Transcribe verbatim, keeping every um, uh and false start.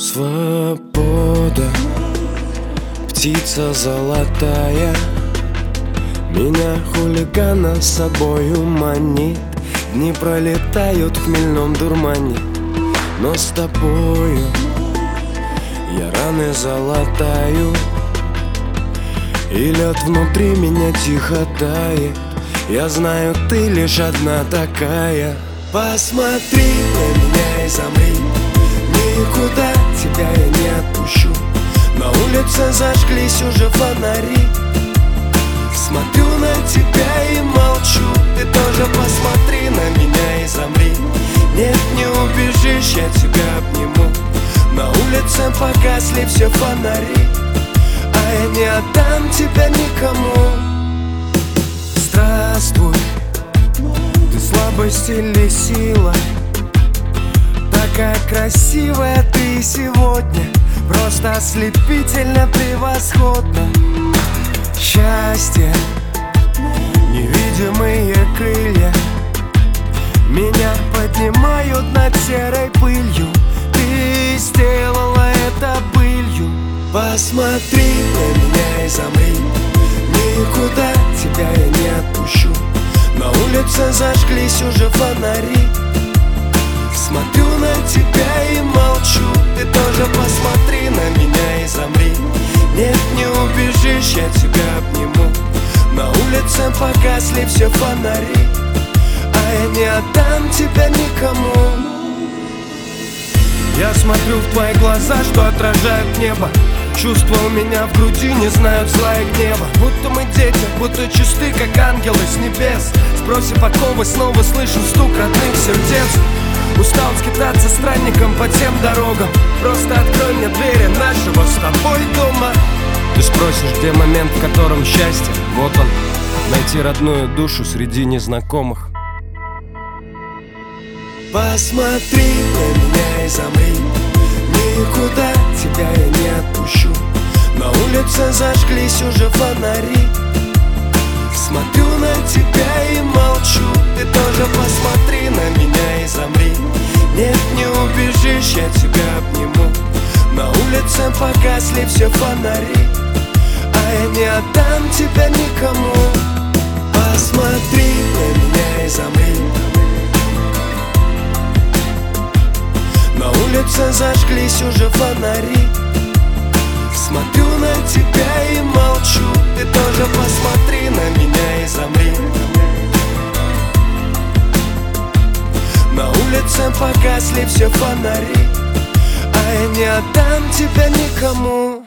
Свобода, птица золотая, меня хулигана с собою манит. Дни пролетают в хмельном дурмане, но с тобою я раны залатаю, и лед внутри меня тихо тает. Я знаю, ты лишь одна такая. Посмотри на меня и замри, никуда тебя я не отпущу. На улице зажглись уже фонари, смотрю на тебя и молчу. Ты тоже посмотри на меня и замри. Нет, не убежишь, я тебя обниму. На улице погасли все фонари, а я не отдам тебя никому. Здравствуй, ты слабость или сила, такая красивая ты сегодня, просто ослепительно превосходно. Счастье, невидимые крылья меня поднимают над серой пылью. Ты сделала это былью. Посмотри на меня и замри, никуда тебя я не отпущу. На улице зажглись уже фонари, смотрю на тебя и молчу. Ты тоже посмотри на меня и замри. Нет, не убежишь, я тебя обниму. На улице погасли все фонари, а я не отдам тебя никому. Я смотрю в твои глаза, что отражают небо. Чувства у меня в груди не знают зла и гнева. Будто мы дети, будто чисты, как ангелы с небес. Спросив оковы, снова слышу стук родных сердец. Устал скитаться странником по тем дорогам. Просто открой мне двери нашего с тобой дома. Ты спросишь, где момент, в котором счастье? Вот он, найти родную душу среди незнакомых. Посмотри на меня и замри, никуда тебя я не отпущу. На улице зажглись уже фонари, смотрю на тебя и молчу. Ты тоже посмотри на меня и замри. Нет, не убежишь, я тебя обниму. На улице погасли все фонари, а я не отдам тебя никому. Посмотри на меня и замри. На улице зажглись уже фонари, смотрю на тебя и молчу. Ты тоже посмотри на меня и замри. На улице погасли все фонари, а я не отдам тебя никому.